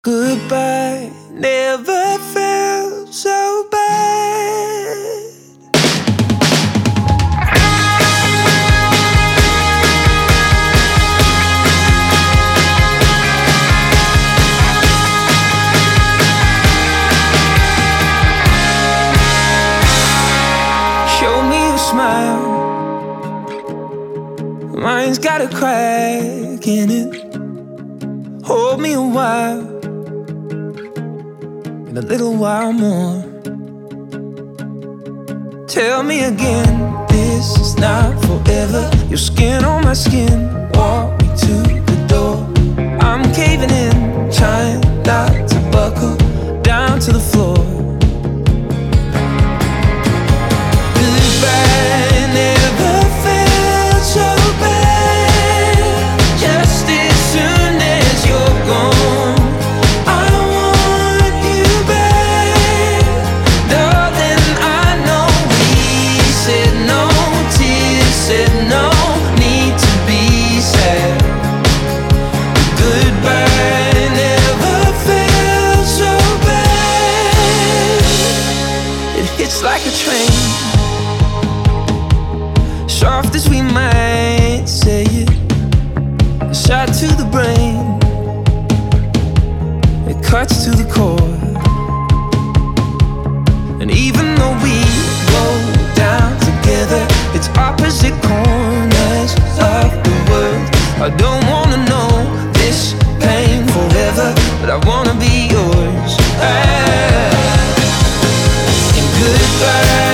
Goodbye never felt so bad. Show me a smile. Mine's got a crack in it. Hold me a while, in a little while more. Tell me again, this is not forever. Your skin on my skin, walk me to the door. I'm caving in, trying not to buckle down to the floor. Goodbye never felt so bad. Just as soon as you're gone, I want you back. Darling, I know we said no, tears said no, need to be sad. Goodbye never felt so bad. It hits like a train, soft as we might say it, a shot to the brain, it cuts to the core. And even though we go down together, it's opposite corners of the world. I don't wanna know this pain forever, but I wanna be yours. And goodbye